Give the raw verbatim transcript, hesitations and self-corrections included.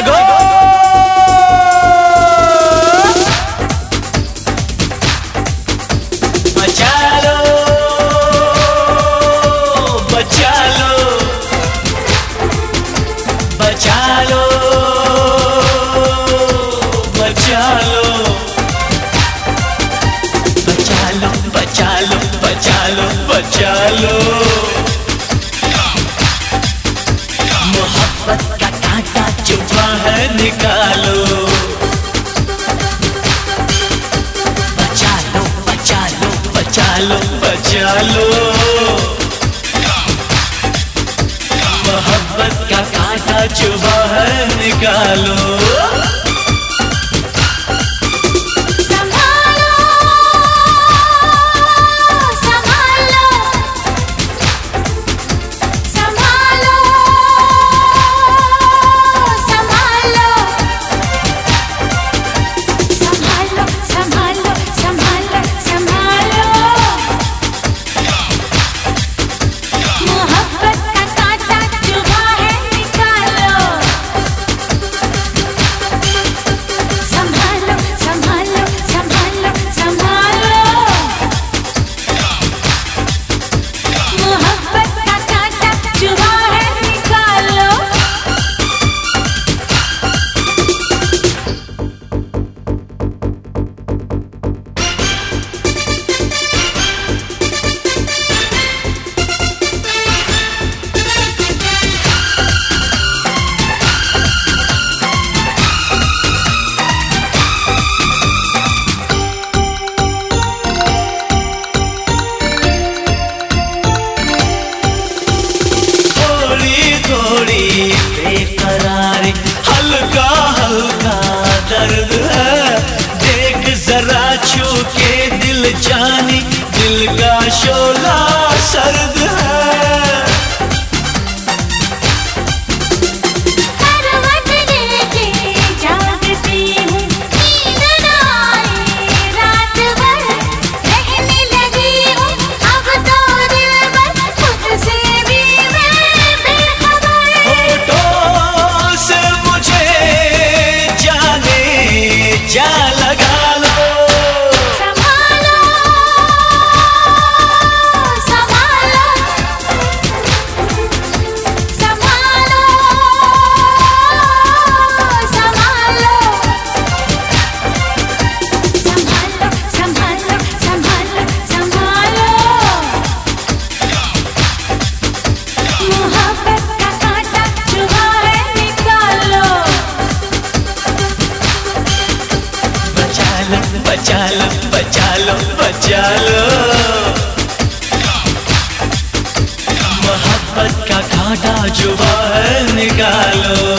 जागो। बचा लो बचा लो बचा लो बचा लो बचा लो बचा लो बचा लो बचा लो। मोहब्बत का कांटा चुभा है निकालो। बचा लो बचा लो बचा लो बचा लो। मोहब्बत का कांटा चुभा है निकालो। बेकरारी हल्का हल्का दर्द है। देख जरा छू के दिल जानी दिल का शोला सर्द है। जा लगा लो संभालो संभालो संभालो संभालो संभालो संभालो संभालो। मोहब्बत का कांटा चुभा है निकालो। बचा लो बचा लो बचा लो। मोहब्बत का कांटा जुबा है निकालो।